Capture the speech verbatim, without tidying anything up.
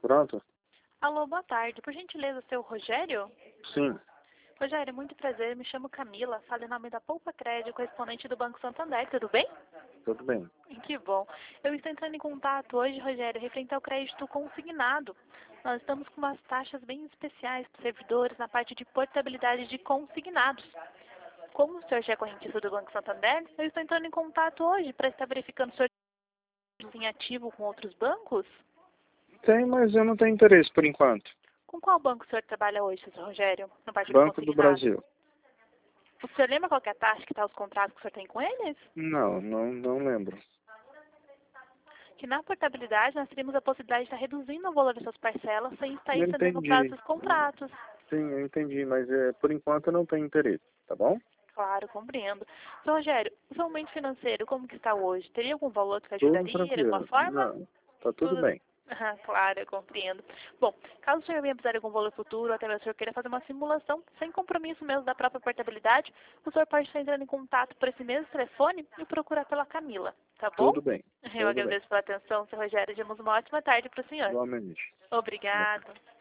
Pronto? Alô, boa tarde. Por gentileza, seu Rogério? Sim. Rogério, muito prazer. Me chamo Camila. Falo em nome da Poupa Crédito, correspondente do Banco Santander. Tudo bem? Tudo bem. Que bom. Eu estou entrando em contato hoje, Rogério, referente ao crédito consignado. Nós estamos com umas taxas bem especiais para os servidores na parte de portabilidade de consignados. Como o senhor já é correntista do Banco Santander, eu estou entrando em contato hoje para estar verificando o senhor em ativo com outros bancos. Tem, mas eu não tenho interesse por enquanto. Com qual banco o senhor trabalha hoje, senhor Rogério, na parte de Banco do consignado? Brasil. O senhor lembra qual que é a taxa que está os contratos que o senhor tem com eles? Não, não, não lembro. Que na portabilidade nós teríamos a possibilidade de estar reduzindo o valor dessas parcelas sem estar Eu estendendo o prazo entendi. dos contratos. Sim, eu entendi, mas é, por enquanto eu não tenho interesse, tá bom? Claro, compreendo. Senhor Rogério, o seu momento financeiro, como que está hoje? Teria algum valor que Tudo ajudaria de alguma tranquilo. forma? Não, tá tudo Tudo. bem. Ah, claro, eu compreendo. Bom, caso o senhor venha precisar de algum valor futuro, ou até mesmo o senhor queira fazer uma simulação, sem compromisso mesmo da própria portabilidade, o senhor pode estar entrando em contato por esse mesmo telefone e procurar pela Camila, tá bom? Tudo bem. Eu Tudo bem. agradeço pela atenção, senhor Rogério. Temos uma ótima tarde para o senhor. Igualmente. Obrigado.